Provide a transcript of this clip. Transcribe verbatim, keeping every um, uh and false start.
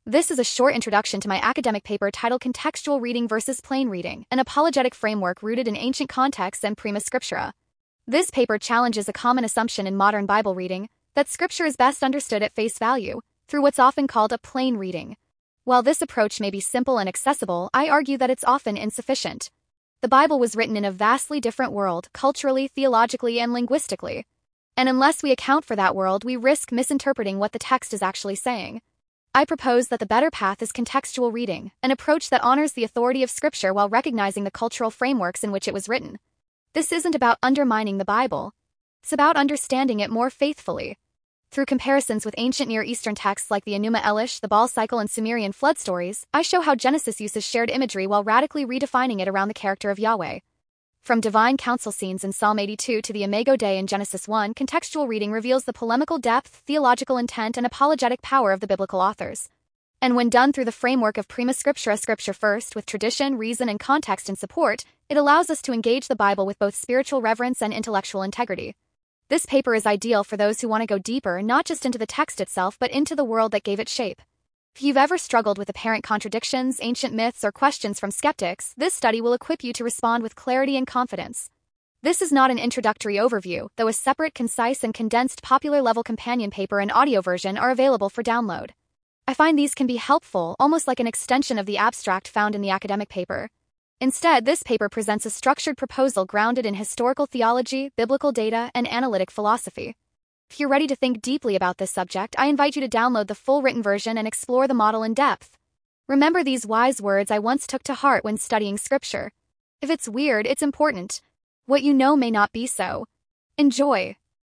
This is a short introduction to my academic paper titled Contextual Reading versus Plain Reading, an apologetic framework rooted in ancient contexts and prima scriptura. This paper challenges a common assumption in modern Bible reading, that Scripture is best understood at face value, through what's often called a plain reading. While this approach may be simple and accessible, I argue that it's often insufficient. The Bible was written in a vastly different world, culturally, theologically, and linguistically. And unless we account for that world, we risk misinterpreting what the text is actually saying. I propose that the better path is contextual reading, an approach that honors the authority of Scripture while recognizing the cultural frameworks in which it was written. This isn't about undermining the Bible. It's about understanding it more faithfully. Through comparisons with ancient Near Eastern texts like the Enuma Elish, the Baal cycle, and Sumerian flood stories, I show how Genesis uses shared imagery while radically redefining it around the character of Yahweh. From divine council scenes in Psalm eighty-two to the Imago Dei in Genesis one, contextual reading reveals the polemical depth, theological intent, and apologetic power of the biblical authors. And when done through the framework of prima scriptura, Scripture first, with tradition, reason, and context in support, it allows us to engage the Bible with both spiritual reverence and intellectual integrity. This paper is ideal for those who want to go deeper, not just into the text itself, but into the world that gave it shape. If you've ever struggled with apparent contradictions, ancient myths, or questions from skeptics, this study will equip you to respond with clarity and confidence. This is not an introductory overview, though a separate, concise, and condensed popular-level companion paper and audio version are available for download. I find these can be helpful, almost like an extension of the abstract found in the academic paper. Instead, this paper presents a structured proposal grounded in historical theology, biblical data, and analytic philosophy. If you're ready to think deeply about this subject, I invite you to download the full written version and explore the model in depth. Remember these wise words I once took to heart when studying Scripture. If it's weird, it's important. What you know may not be so. Enjoy.